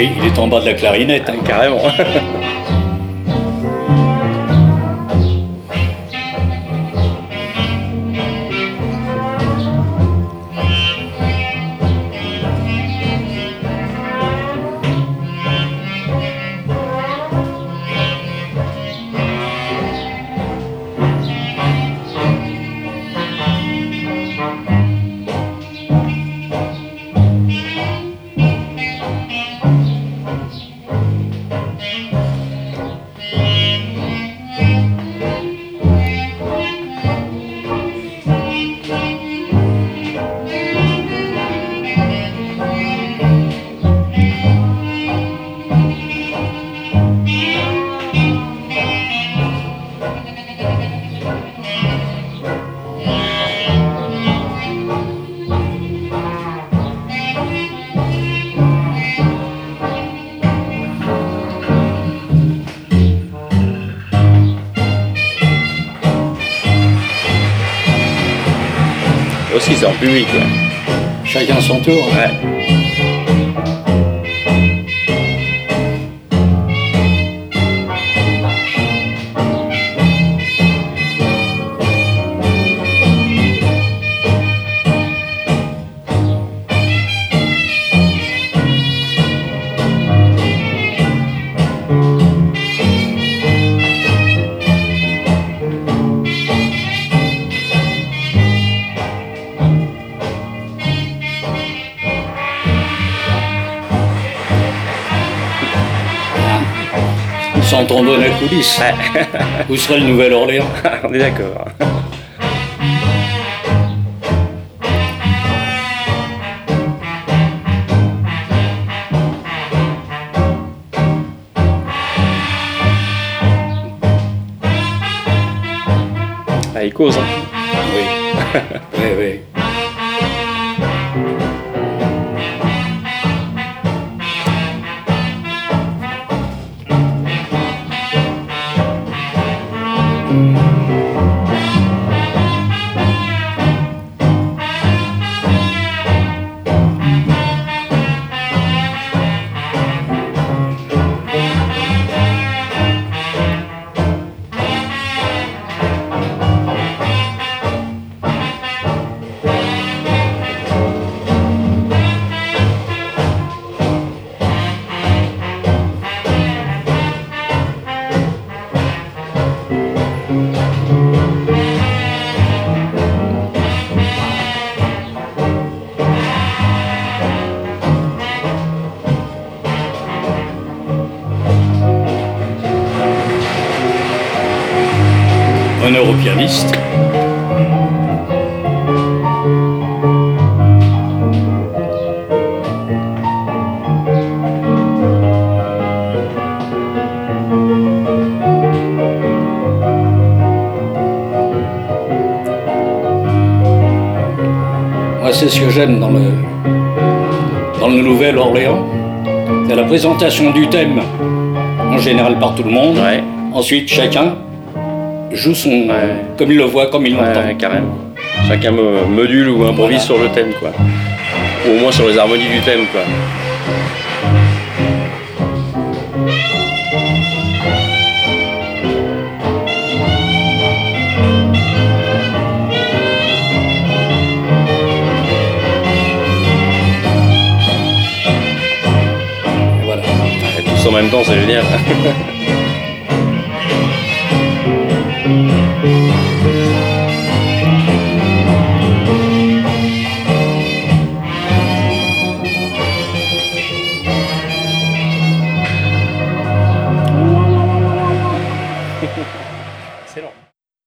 Ouais, il est en bas de la clarinette. Hein. Carrément. Aussi, c'est en public. Ouais. Chacun son tour. Ouais. S'entend dans la coulisse. Ouais. Où serait le Nouvel-Orléans? On est d'accord. Ah, il cause, hein. Oui. Oui, oui. Honneur au pianiste. Moi, c'est ce que j'aime dans le Nouvel-Orléans. C'est la présentation du thème, en général par tout le monde. Ouais. Ensuite, chacun joue son comme il le voit, comme il l'entend. Ouais, carrément. Chacun module ou improvise sur le thème, quoi. Ou au moins sur les harmonies du thème, quoi. Et voilà. Et tous en même temps, c'est génial.